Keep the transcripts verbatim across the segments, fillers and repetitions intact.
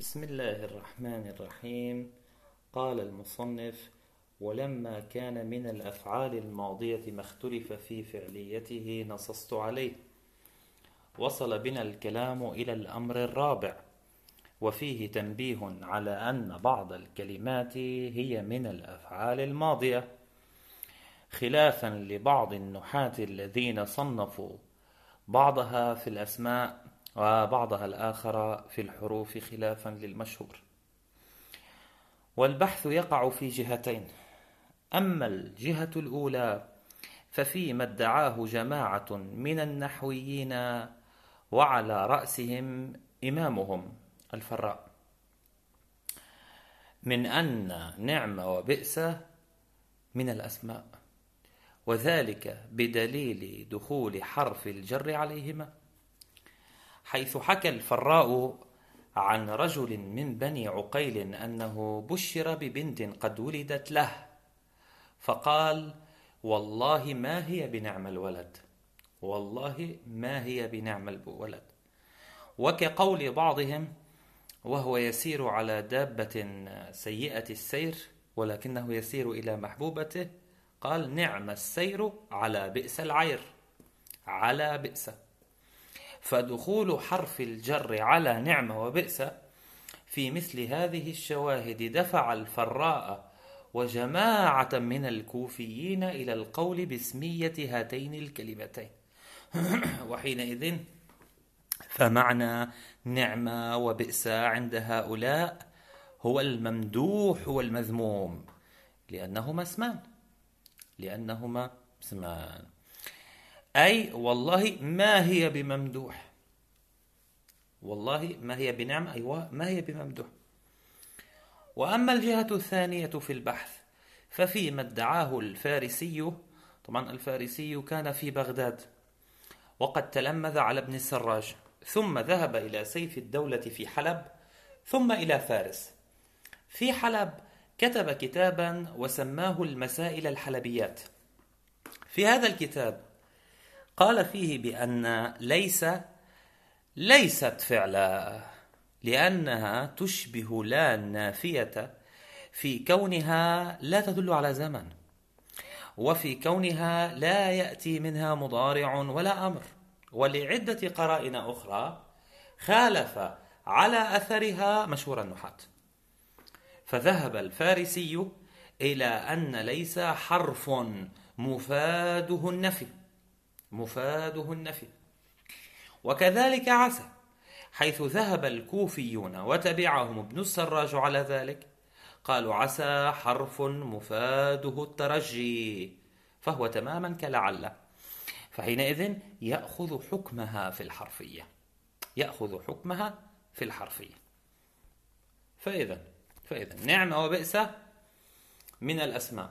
بسم الله الرحمن الرحيم. قال المصنف: ولما كان من الأفعال الماضية ما اختلف في فعليته نصصت عليه. وصل بنا الكلام إلى الأمر الرابع، وفيه تنبيه على أن بعض الكلمات هي من الأفعال الماضية، خلافا لبعض النحاة الذين صنفوا بعضها في الأسماء وبعضها الآخر في الحروف خلافا للمشهور. والبحث يقع في جهتين: أما الجهة الأولى ففيما ادعاه جماعة من النحويين وعلى رأسهم إمامهم الفراء، من أن نعم وبئس من الأسماء، وذلك بدليل دخول حرف الجر عليهما، حيث حكى الفراء عن رجل من بني عقيل أنه بشر ببنت قد ولدت له، فقال: والله ما هي بنعم الولد، والله ما هي بنعم الولد. وكقول بعضهم: وهو يسير على دابة سيئة السير ولكنه يسير إلى محبوبته، قال: نعم السير على بئس العير، على بئس. فدخول حرف الجر على نعم وبئس في مثل هذه الشواهد دفع الفراء وجماعة من الكوفيين إلى القول باسمية هاتين الكلمتين. وحينئذ فمعنى نعم وبئس عند هؤلاء هو الممدوح والمذموم، لأنهما اسمان، لأنهما اسمان أي والله ما هي بممدوح، والله ما هي بنعم، أيوة ما هي بممدوح. وأما الجهة الثانية في البحث ففيما ادعاه الفارسي، طبعا الفارسي كان في بغداد وقد تلمذ على ابن السراج، ثم ذهب إلى سيف الدولة في حلب، ثم إلى فارس. في حلب كتب كتابا وسماه المسائل الحلبيات. في هذا الكتاب قال فيه بأن ليس ليست فعلا، لأنها تشبه لا النافية في كونها لا تدل على زمن، وفي كونها لا يأتي منها مضارع ولا أمر، ولعدة قرائن أخرى خالف على أثرها مشهور النحاة. فذهب الفارسي إلى أن ليس حرف مفاده النفي، مفاده النفي. وكذلك عسى، حيث ذهب الكوفيون وتبعهم ابن السراج على ذلك، قالوا عسى حرف مفاده الترجي، فهو تماما كلعل، فحينئذ يأخذ حكمها في الحرفية، يأخذ حكمها في الحرفية. فإذا فإذا نعم وبئس من الأسماء،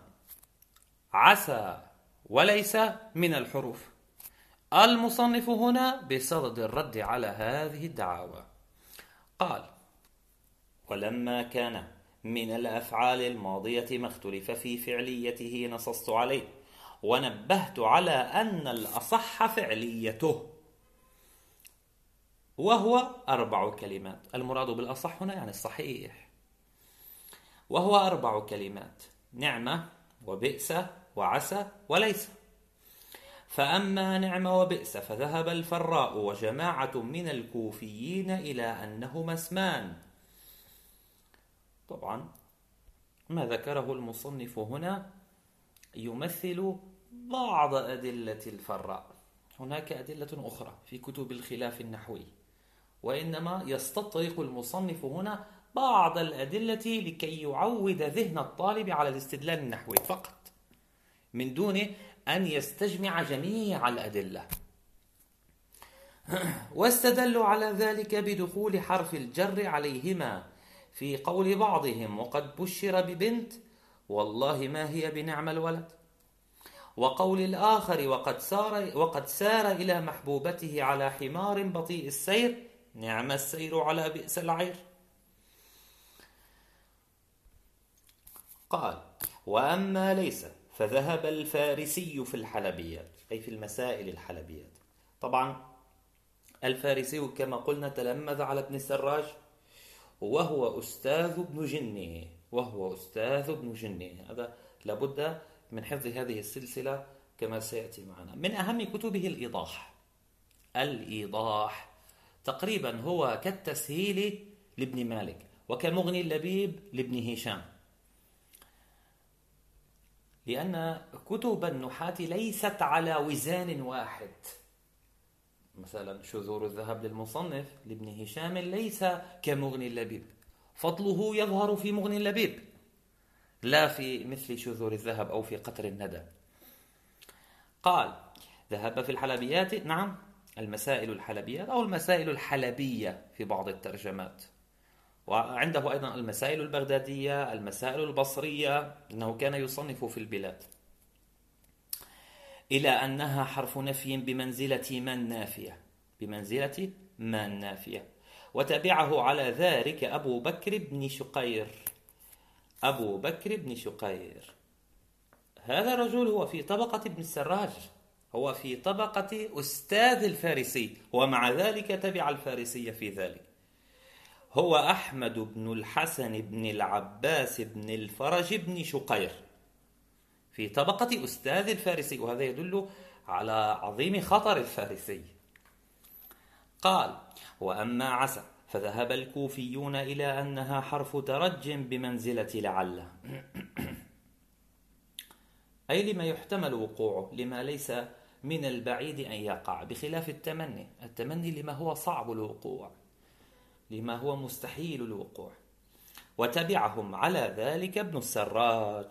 عسى وليس من الحروف. المصنف هنا بصدد الرد على هذه الدعاوى قال: ولما كان من الأفعال الماضية ما اختلف في فعليته نصصت عليه، ونبهت على أن الأصح فعليته، وهو أربع كلمات. المراد بالأصح هنا يعني الصحيح، وهو أربع كلمات: نعمة وبئس وعسى وليس. فأما نعم وبئس فذهب الفراء وجماعة من الكوفيين إلى أنهما اسمان. طبعا ما ذكره المصنف هنا يمثل بعض أدلة الفراء، هناك أدلة أخرى في كتب الخلاف النحوي، وإنما يستطرق المصنف هنا بعض الأدلة لكي يعود ذهن الطالب على الاستدلال النحوي فقط، من دون أن يستجمع جميع الأدلة. واستدلوا على ذلك بدخول حرف الجر عليهما في قول بعضهم: وقد بشر ببنت، والله ما هي بنعم الولد. وقول الآخر: وقد سار, وقد سار إلى محبوبته على حمار بطيء السير، نعم السير على بئس العير. قال: وأما ليس فذهب الفارسي في الحلبيات، أي في المسائل الحلبيات. طبعا الفارسي كما قلنا تلمذ على ابن السراج، وهو أستاذ ابن جنه وهو أستاذ ابن جنه. هذا لابد من حفظ هذه السلسلة كما سيأتي معنا. من أهم كتبه الإيضاح. الإيضاح تقريبا هو كالتسهيل لابن مالك وكمغني اللبيب لابن هشام، لأن كتب النحاة ليست على وزان واحد. مثلا شذور الذهب للمصنف لابن هشام ليس كمغني اللبيب، فضله يظهر في مغني اللبيب لا في مثل شذور الذهب أو في قطر الندى. قال ذهب في الحلبيات، نعم المسائل الحلبيات أو المسائل الحلبية في بعض الترجمات، وعنده أيضا المسائل البغدادية، المسائل البصرية، إنه كان يصنف في البلاد، إلى أنها حرف نفي بمنزلة من نافية بمنزلة من نافية. وتبعه على ذلك أبو بكر بن شقير أبو بكر بن شقير هذا الرجل هو في طبقة ابن السراج، هو في طبقة أستاذ الفارسي، ومع ذلك تبع الفارسي في ذلك. هو أحمد بن الحسن بن العباس بن الفرج بن شقير في طبقة أستاذ الفارسي، وهذا يدل على عظيم خطر الفارسي. قال وأما عسى فذهب الكوفيون إلى أنها حرف ترج بمنزلة لعل، أي لما يحتمل وقوعه، لما ليس من البعيد أن يقع، بخلاف التمني التمني لما هو صعب الوقوع، لما هو مستحيل الوقوع. وتبعهم على ذلك ابن السراج.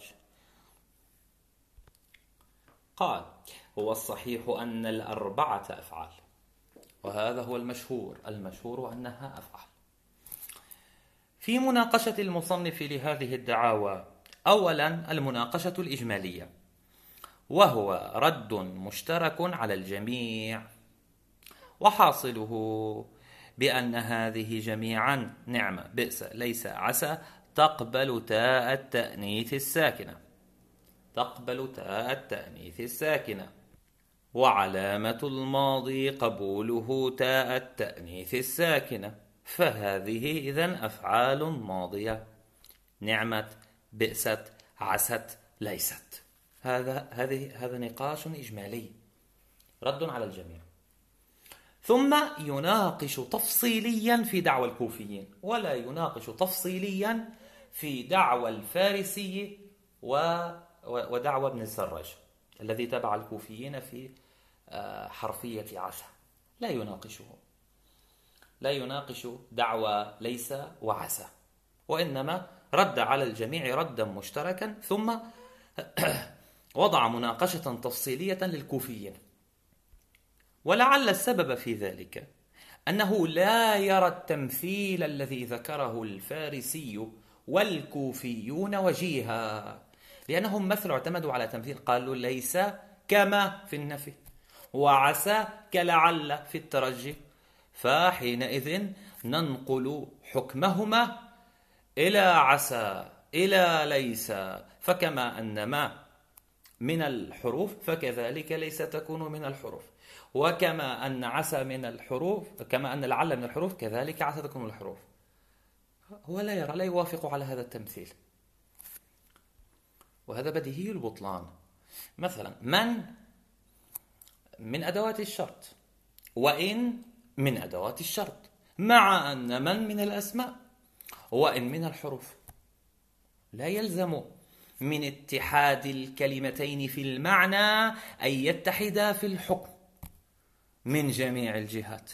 قال هو الصحيح أن الأربعة أفعال، وهذا هو المشهور المشهور أنها أفعال. في مناقشة المصنف لهذه الدعاوى، أولا المناقشة الإجمالية، وهو رد مشترك على الجميع، وحاصله بأن هذه جميعا نعمة بئس ليس عسى تقبل تاء التأنيث الساكنة تقبل تاء التأنيث الساكنة وعلامة الماضي قبوله تاء التأنيث الساكنة، فهذه إذن أفعال ماضية: نعمت، بئست، عست، ليست. هذا هذه هذا نقاش إجمالي رد على الجميع. ثم يناقش تفصيليا في دعوى الكوفيين، ولا يناقش تفصيليا في دعوى الفارسي ودعوى ابن السراج الذي تبع الكوفيين في حرفية عسى. لا يناقشه لا يناقش دعوى ليس وعسى، وإنما رد على الجميع ردا مشتركا، ثم وضع مناقشة تفصيلية للكوفيين. ولعل السبب في ذلك أنه لا يرى التمثيل الذي ذكره الفارسي والكوفيون وجيها، لأنهم مثلوا اعتمدوا على تمثيل، قالوا ليس كما في النفي، وعسى كلعل في الترجي، فحينئذ ننقل حكمهما إلى عسى إلى ليس، فكما أن ما من الحروف فكذلك ليس تكون من الحروف، وكما أن عسى من الحروف كما أن لعل من الحروف كذلك عسى تكون من الحروف. هو لا يرى لا يوافق على هذا التمثيل، وهذا بديهي البطلان. مثلا من من أدوات الشرط، وإن من أدوات الشرط، مع أن من من الأسماء، وإن من الحروف. لا يلزم من اتحاد الكلمتين في المعنى أن يتحدا في الحكم من جميع الجهات.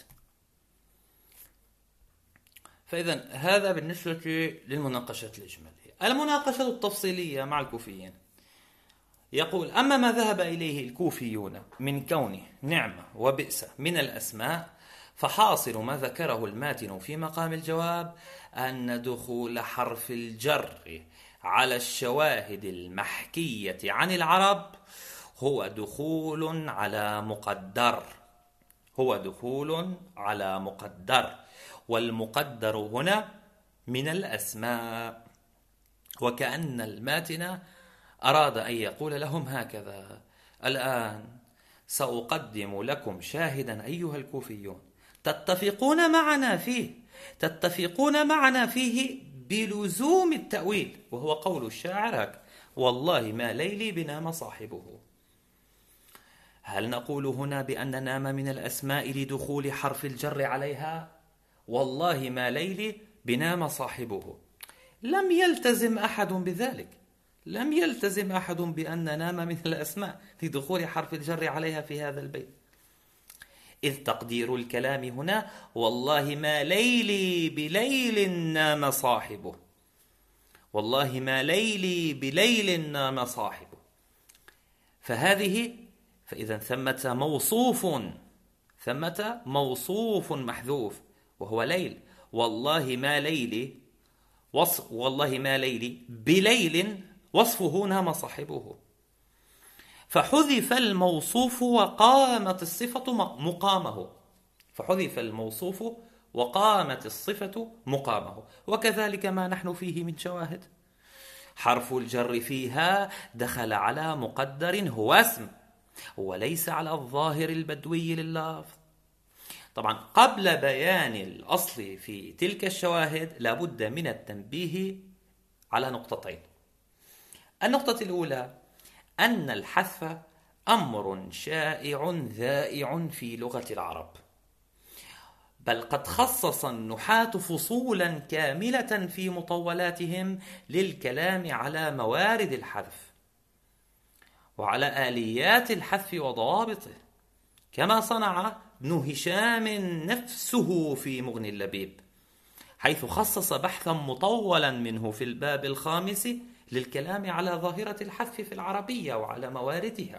فإذا هذا بالنسبة للمناقشة الإجمالية. المناقشة التفصيلية مع الكوفيين، يقول أما ما ذهب إليه الكوفيون من كونه نعمة وبئس من الأسماء، فحاصل ما ذكره الماتن في مقام الجواب أن دخول حرف الجر على الشواهد المحكية عن العرب هو دخول على مقدر هو دخول على مقدر والمقدر هنا من الأسماء. وكأن الماتن أراد أن يقول لهم هكذا: الآن سأقدم لكم شاهدا أيها الكوفيون تتفقون معنا فيه، تتفقون معنا فيه بلزوم التأويل، وهو قول الشاعر هك: والله ما ليلي بنام صاحبه. هل نقول هنا بأن نام من الأسماء لدخول حرف الجر عليها؟ والله ما ليلي بنام صاحبه. لم يلتزم أحد بذلك، لم يلتزم أحد بأن نام من الأسماء لدخول حرف الجر عليها في هذا البيت، إذ تقدير الكلام هنا: والله ما ليلي بليل نام صاحبه، والله ما ليلي بليل نام صاحبه. فهذه فإذا ثمة موصوف، ثمة موصوف محذوف وهو ليل. والله ما ليلي وصف، والله ما ليلي بليل وصفه نام صاحبه، فحذف الموصوف وقامت الصفة مقامه، فحذف الموصوف وقامت الصفة مقامه. وكذلك ما نحن فيه من شواهد: حرف الجر فيها دخل على مقدر هو اسم، وليس على الظاهر البدوي لللفظ. طبعا قبل بيان الأصل في تلك الشواهد لابد من التنبيه على نقطتين. النقطة الأولى أن الحذف أمر شائع ذائع في لغة العرب، بل قد خصص النحاة فصولا كاملة في مطولاتهم للكلام على موارد الحذف وعلى آليات الحذف وضوابطه، كما صنع ابن هشام نفسه في مغني اللبيب، حيث خصص بحثا مطولا منه في الباب الخامس للكلام على ظاهرة الحذف في العربية وعلى مواردها.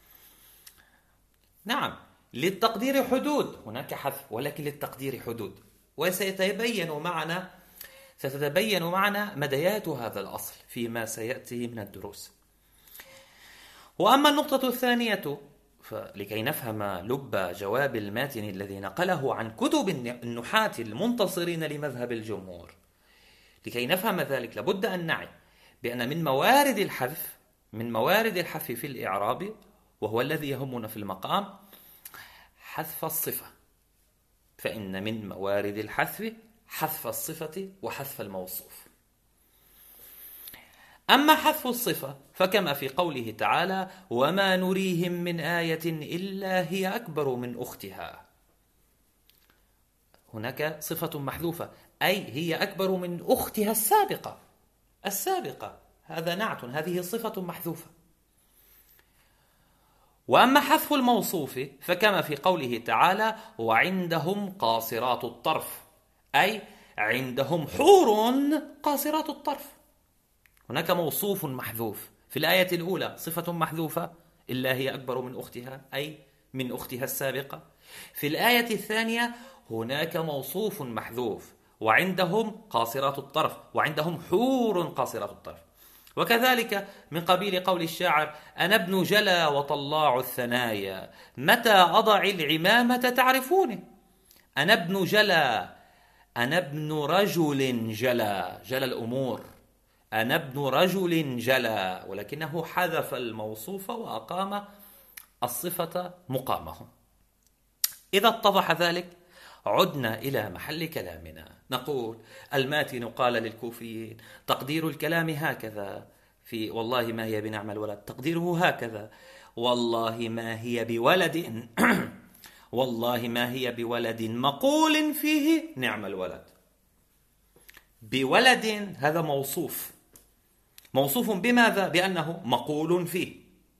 نعم، للتقدير حدود، هناك حذف ولكن للتقدير حدود، وسيتبين معنا ستتبين معنا مديات هذا الأصل فيما سيأتي من الدروس. وأما النقطة الثانية، فلكي نفهم لب جواب الماتن الذي نقله عن كتب النحاة المنتصرين لمذهب الجمهور، لكي نفهم ذلك لابد أن نعي بأن من موارد الحذف من موارد الحذف في الإعراب، وهو الذي يهمنا في المقام، حذف الصفة. فإن من موارد الحذف حذف الصفة وحذف الموصوف. أما حذف الصفة فكما في قوله تعالى: وما نريهم من آية إلا هي أكبر من أختها. هناك صفة محذوفة، أي هي أكبر من أختها السابقة السابقة هذا نعت، هذه صفة محذوفة. وأما حذف الموصوف فكما في قوله تعالى: وعندهم قاصرات الطرف، أي عندهم حور قاصرات الطرف. هناك موصوف محذوف في الآية الأولى، صفة محذوفة إلا هي أكبر من أختها، أي من أختها السابقة. في الآية الثانية هناك موصوف محذوف: وعندهم قاصرات الطرف، وعندهم حور قاصرات الطرف. وكذلك من قبيل قول الشاعر: أنا ابن جلا وطلاع الثنايا، متى أضع العمامة تعرفوني. أنا ابن جلا، أنا ابن رجل جلا، جلا الأمور، أنا ابن رجل جلا، ولكنه حذف الموصوف وأقام الصفة مقامه. إذا اتضح ذلك عدنا إلى محل كلامنا، نقول: الماتن قال للكوفيين: تقدير الكلام هكذا في والله ما هي بنعم الولد، تقديره هكذا: والله ما هي بولد والله ما هي بولد مقول فيه نعم الولد. بولد هذا موصوف، موصوف بماذا؟ بأنه مقول فيه.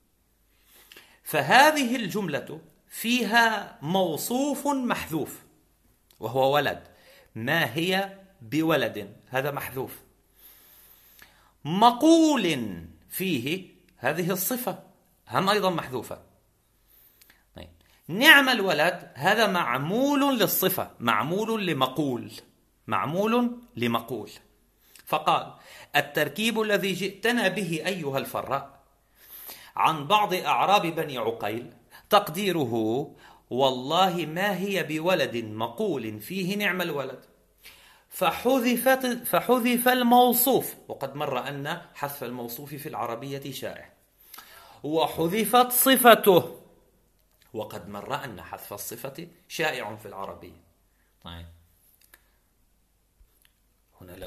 فهذه الجملة فيها موصوف محذوف وهو ولد، ما هي بولد هذا محذوف. مقول فيه هذه الصفة هم أيضا محذوفة. نعم الولد هذا معمول للصفة، معمول لمقول، معمول لمقول. فقال: التركيب الذي جئتنا به أيها الفراء عن بعض أعراب بني عقيل تقديره: والله ما هي بولد مقول فيه نعم الولد. فحذفت فحذف الموصوف، وقد مر أن حذف الموصوف في العربية شائع، وحذفت صفته، وقد مر أن حذف الصفة شائع في العربية. طيب.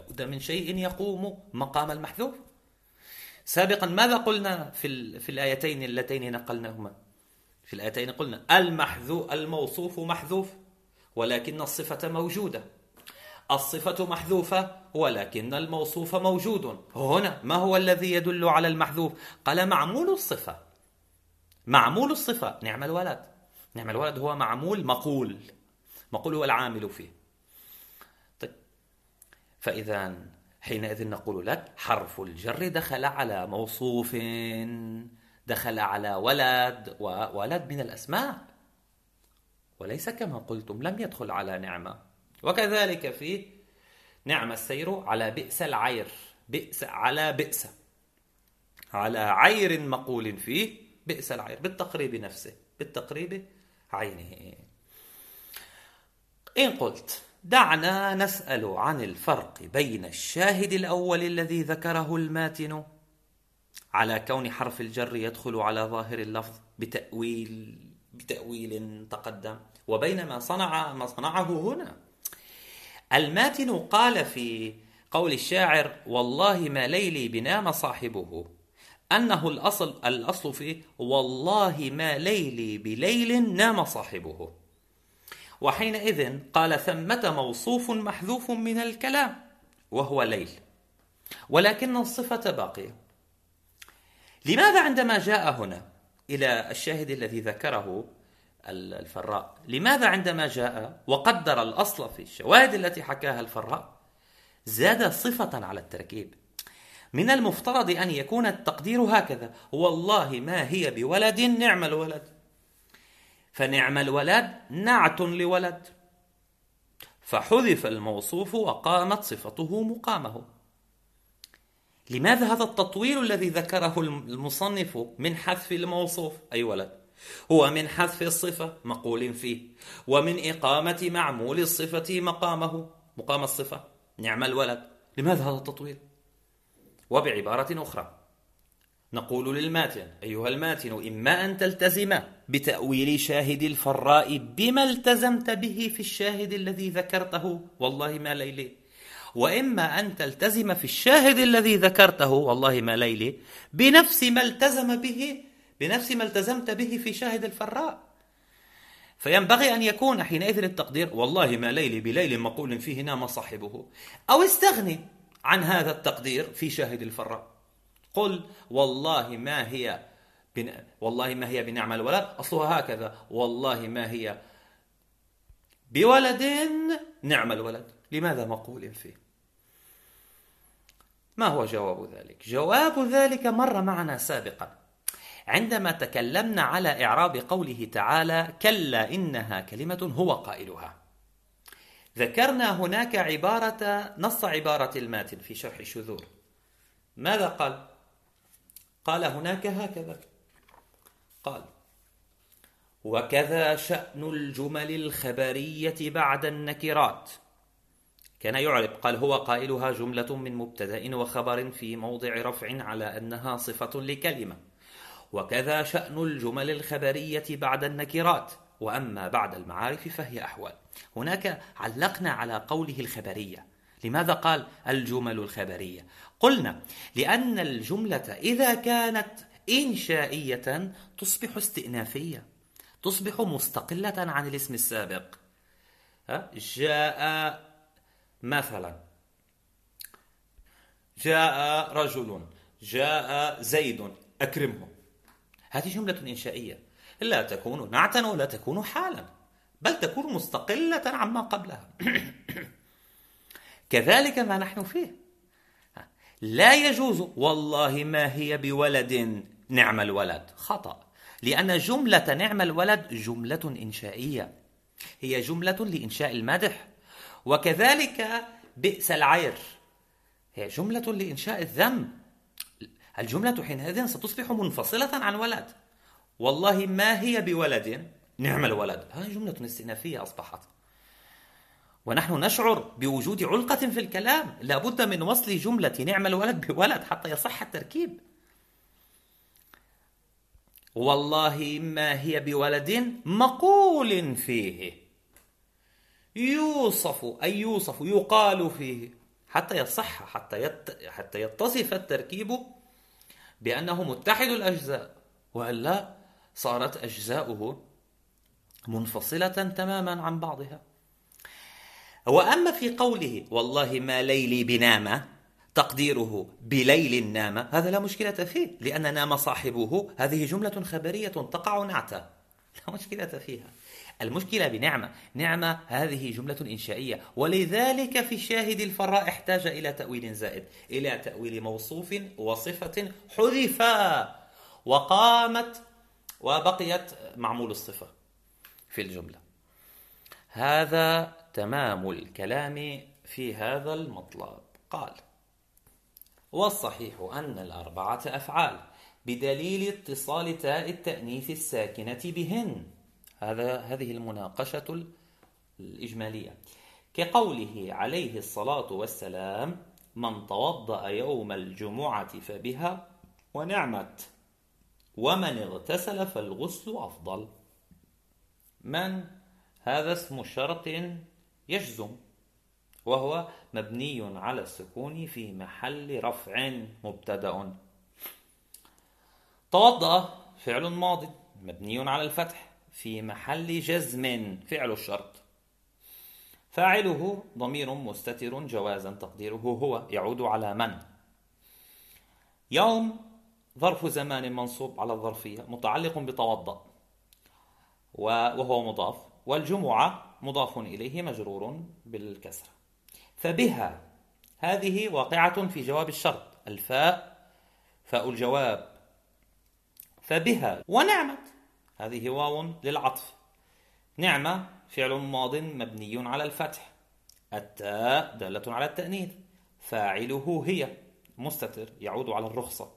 لابد من شيء يقوم مقام المحذوف. سابقا ماذا قلنا في في الآيتين اللتين نقلناهما؟ في الآيتين قلنا المحذوف الموصوف محذوف ولكن الصفة موجودة، الصفة محذوفة ولكن الموصوف موجود. هنا ما هو الذي يدل على المحذوف؟ قال معمول الصفة. معمول الصفة نعم الولد. نعم الولد هو معمول مقول، مقول هو العامل فيه. طيب، فإذا حينئذ نقول لك حرف الجر دخل على موصوف، دخل على ولد، وولد من الأسماء، وليس كما قلتم لم يدخل على نعمة. وكذلك في نعم السير على بئس العير، بئس على بئس، على عير مقول فيه بئس العير، بالتقريب نفسه، بالتقريب عينه. إن قلت دعنا نسأل عن الفرق بين الشاهد الأول الذي ذكره الماتن على كون حرف الجر يدخل على ظاهر اللفظ بتأويل بتأويل تقدم، وبين ما صنع ما صنعه هنا. الماتن قال في قول الشاعر والله ما ليلي بنام صاحبه أنه الأصل الأصل فيه والله ما ليلي بليل نام صاحبه، وحينئذ قال ثمة موصوف محذوف من الكلام وهو ليل، ولكن الصفة باقية. لماذا عندما جاء هنا إلى الشاهد الذي ذكره الفراء، لماذا عندما جاء وقدر الأصل في الشواهد التي حكاها الفراء زاد صفة على التركيب؟ من المفترض أن يكون التقدير هكذا والله ما هي بولد نعم الولد، فنعم الولد نعت لولد، فحذف الموصوف وقامت صفته مقامه. لماذا هذا التطويل الذي ذكره المصنف من حذف الموصوف أي ولد؟ هو من حذف الصفة مقول فيه، ومن إقامة معمول الصفة مقامه مقام الصفة نعم الولد. لماذا هذا التطويل؟ وبعبارة أخرى نقول للماتن أيها الماتن إما أن تلتزم بتأويل شاهد الفراء بما التزمت به في الشاهد الذي ذكرته والله ما ليلي، وإما أن تلتزم في الشاهد الذي ذكرته والله ما ليلي بنفس ما التزم به بنفس ما التزمت به في شاهد الفراء. فينبغي أن يكون حينئذ التقدير والله ما ليلي بليل مقول فيه نام صاحبه، أو استغني عن هذا التقدير في شاهد الفراء، قل والله ما هي بن... والله ما هي بنعم الولد أصلها هكذا والله ما هي بولد نعم الولد. لماذا مقول فيه؟ ما هو جواب ذلك؟ جواب ذلك مر معنا سابقا عندما تكلمنا على إعراب قوله تعالى كلا إنها كلمة هو قائلها. ذكرنا هناك عبارة نص عبارة الماتن في شرح الشذور. ماذا قال؟ قال هناك هكذا، قال وكذا شأن الجمل الخبرية بعد النكرات. كان يعرب قال هو قائلها جملة من مبتدأ وخبر في موضع رفع على أنها صفة لكلمة، وكذا شأن الجمل الخبرية بعد النكرات، وأما بعد المعارف فهي أحوال. هناك علقنا على قوله الخبرية. لماذا قال الجمل الخبرية؟ قلنا لأن الجملة إذا كانت إنشائية تصبح استئنافية، تصبح مستقلة عن الاسم السابق. جاء مثلا جاء رجل، جاء زيد أكرمه، هذه جملة إنشائية لا تكون نعتا ولا تكون حالا، بل تكون مستقلة عما قبلها. كذلك ما نحن فيه، لا يجوز والله ما هي بولد نعم الولد، خطأ، لأن جملة نعم الولد جملة إنشائية، هي جملة لإنشاء المدح. وكذلك بئس العير هي جملة لإنشاء الذم. الجملة حينئذ ستصبح منفصلة عن ولد. والله ما هي بولد نعم الولد، هذه جملة استئنافية أصبحت، ونحن نشعر بوجود علقة في الكلام، لابد من وصل جملة نعم الولد بولد حتى يصح التركيب. والله ما هي بولد مقول فيه، يوصف أي يوصف يقال فيه، حتى يصح، حتى يت... حتى يتصف التركيب بأنه متحد الأجزاء، وإلا صارت أجزاؤه منفصلة تماما عن بعضها. وأما في قوله والله ما ليلي بنام، تقديره بليل نام، هذا لا مشكلة فيه، لأن نام صاحبه هذه جملة خبرية تقع نعتا، لا مشكلة فيها. المشكلة بنعمة، نعمة هذه جملة إنشائية، ولذلك في الشاهد الفراء احتاج إلى تأويل زائد، إلى تأويل موصوف وصفة حذفا وقامت وبقيت معمول الصفة في الجملة. هذا تمام الكلام في هذا المطلب. قال: والصحيح أن الأربعة أفعال بدليل اتصال تاء التأنيث الساكنة بهن. هذا هذه المناقشة الإجمالية، كقوله عليه الصلاة والسلام: من توضأ يوم الجمعة فبها ونعمت، ومن اغتسل فالغسل أفضل. من هذا اسم شرط يجزم، وهو مبني على السكون في محل رفع مبتدأ. توضأ فعل ماض مبني على الفتح في محل جزم فعل الشرط. فاعله ضمير مستتر جوازا تقديره هو، يعود على من. يوم ظرف زمان منصوب على الظرفية متعلق بتوضأ وهو مضاف، والجمعة مضاف إليه مجرور بالكسرة. فبها هذه واقعة في جواب الشرط، الفاء فاء الجواب. فبها ونعمت هذه واو للعطف. نعمة فعل ماض مبني على الفتح، التاء دالة على التأنيث، فاعله هي مستتر يعود على الرخصة.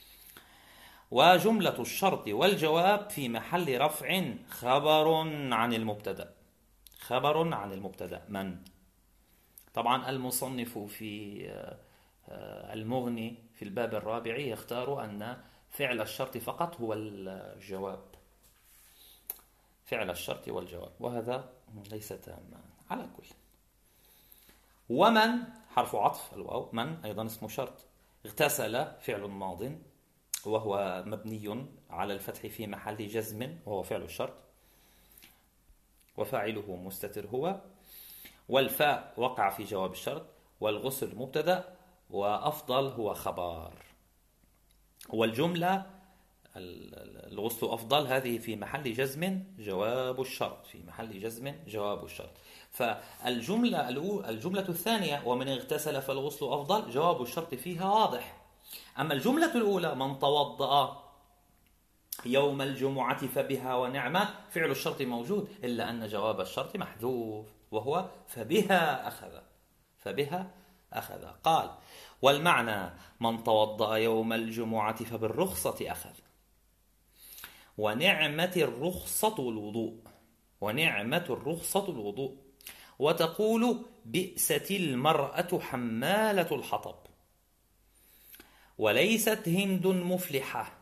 وجملة الشرط والجواب في محل رفع خبر عن المبتدأ، خبر عن المبتدأ من. طبعا المصنف في المغني في الباب الرابع يختار أن فعل الشرط فقط هو الجواب، فعل الشرط والجواب، وهذا ليس تاما على كل. ومن حرف عطف الواو، من أيضا اسم شرط. اغتسل فعل ماض وهو مبني على الفتح في محل جزم وهو فعل الشرط، وفاعله مستتر هو، والفاء وقع في جواب الشرط، والغسل مبتدأ، وأفضل هو خبر. والجملة الغسل أفضل هذه في محل جزم جواب الشرط، في محل جزم جواب الشرط. فالجملة الجملة الثانية ومن اغتسل فالغسل أفضل جواب الشرط فيها واضح. أما الجملة الأولى من توضأ يوم الجمعة فبها ونعمة فعل الشرط موجود، إلا أن جواب الشرط محذوف وهو فبها أخذ، فبها أخذ. قال: والمعنى من توضأ يوم الجمعة فبالرخصة أخذ، ونعمة الرخصة الوضوء، ونعمة الرخصة الوضوء. وتقول بئست المرأة حمالة الحطب، وليست هند مفلحة،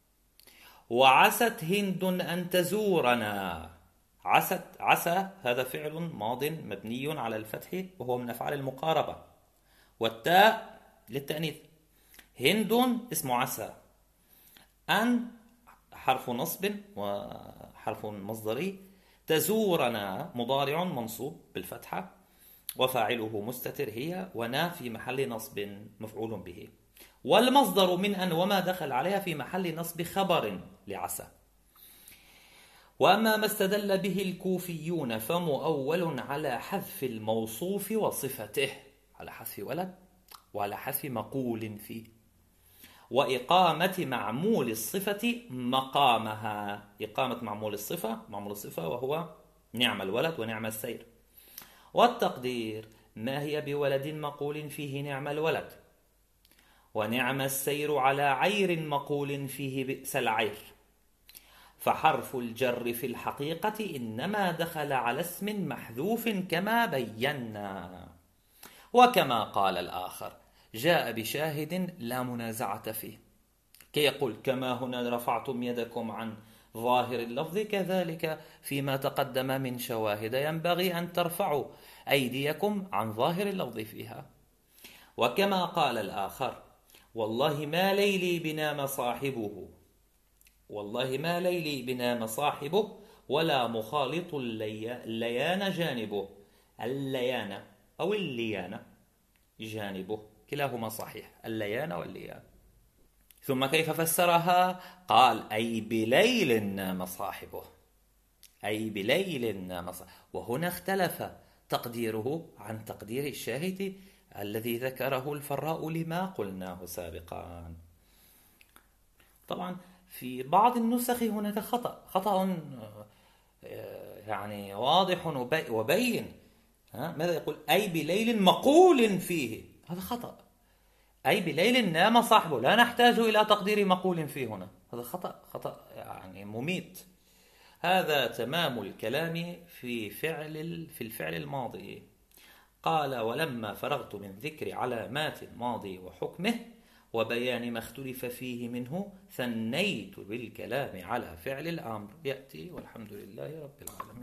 وعست هند أن تزورنا. عست، عسى هذا فعل ماض مبني على الفتح وهو من أفعال المقاربة، والتاء للتأنيث. هند اسم عسى، أن حرف نصب وحرف مصدري، تزورنا مضارع منصوب بالفتحة وفاعله مستتر هي، ونا في محل نصب مفعول به، والمصدر من أن وما دخل عليها في محل نصب خبر لعسى. وأما ما استدل به الكوفيون فمؤول على حذف الموصوف وصفته، على حذف ولد وعلى حذف مقول فيه، وإقامة معمول الصفة مقامها. إقامة معمول الصفة، معمول الصفة وهو نعم الولد ونعم السير. والتقدير ما هي بولد مقول فيه نعم الولد، ونعم السير على عير مقول فيه بئس العير. فحرف الجر في الحقيقة إنما دخل على اسم محذوف كما بينا. وكما قال الآخر جاء بشاهد لا منازعة فيه، كي يقول كما هنا رفعتم يدكم عن ظاهر اللفظ كذلك فيما تقدم من شواهد ينبغي أن ترفعوا أيديكم عن ظاهر اللفظ فيها. وكما قال الآخر: والله ما ليلي بنام صاحبه، والله ما ليلي بنام صاحبه، ولا مخالط اللي... الليان جانبه. الليان أو الليان جانبه كلاهما صحيح، الليان والليان. ثم كيف فسرها؟ قال: أي بليل نام صاحبه، أي بليل نام صاحبه. وهنا اختلف تقديره عن تقدير الشاهد الذي ذكره الفراء لما قلناه سابقا. طبعا في بعض النسخ هناك خطأ خطأ يعني واضح وبين. ماذا يقول؟ أي بليل مقول فيه، هذا خطأ. أي بليل نام صاحبه، لا نحتاج إلى تقدير مقول فيه هنا، هذا خطأ خطأ يعني مميت. هذا تمام الكلام في فعل في الفعل الماضي. قال: ولما فرغت من ذكر علامات الماضي وحكمه وبيان ما اختلف فيه منه ثنيت بالكلام على فعل الأمر. يأتي: والحمد لله رب العالمين.